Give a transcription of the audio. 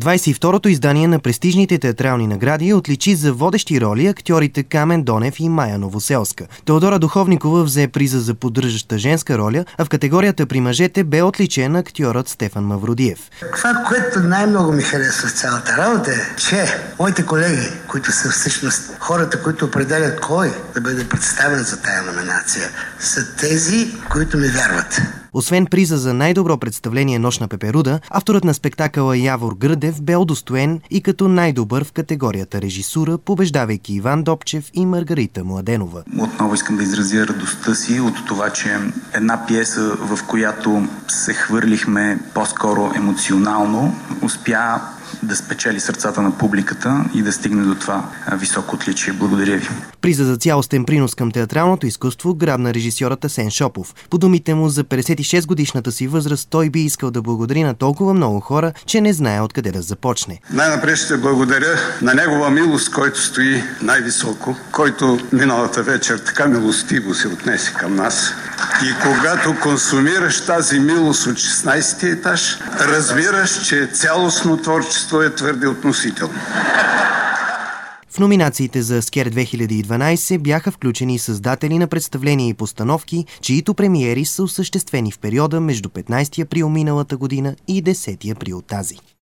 22-то издание на престижните театрални награди отличи за водещи роли актьорите Камен Донев и Мая Новоселска. Теодора Духовникова взе приза за поддържаща женска роля, а в категорията при мъжете бе отличен актьорът Стефан Мавродиев. Това, което най-много ми харесва в цялата работа е, че моите колеги, които са всъщност хората, които определят кой да бъде представен за тая номинация, са тези, които ми вярват. Освен приза за най-добро представление "Нощ на Пеперуда", авторът на спектакъла Явор Гръдев бе удостоен и като най-добър в категорията режисура, побеждавайки Иван Добчев и Маргарита Младенова. Отново искам да изразя радостта си от това, че една пиеса, в която се хвърлихме по-скоро емоционално, успя да спечели сърцата на публиката и да стигне до това високо отличие. Благодаря ви. Приза за цялостен принос към театралното изкуство грабна режисьорът Асен Шопов. По думите му, за 56-годишната си възраст той би искал да благодари на толкова много хора, че не знае откъде да започне. Най-напред ще благодаря на негова милост, който стои най-високо, който миналата вечер така милостиво се отнесе към нас. И когато консумираш тази милост от 16-ти етаж, разбираш, че цялостно творчество е твърде относително. В номинациите за Скер 2012 бяха включени създатели на представления и постановки, чието премиери са осъществени в периода между 15 април миналата година и 10 април тази.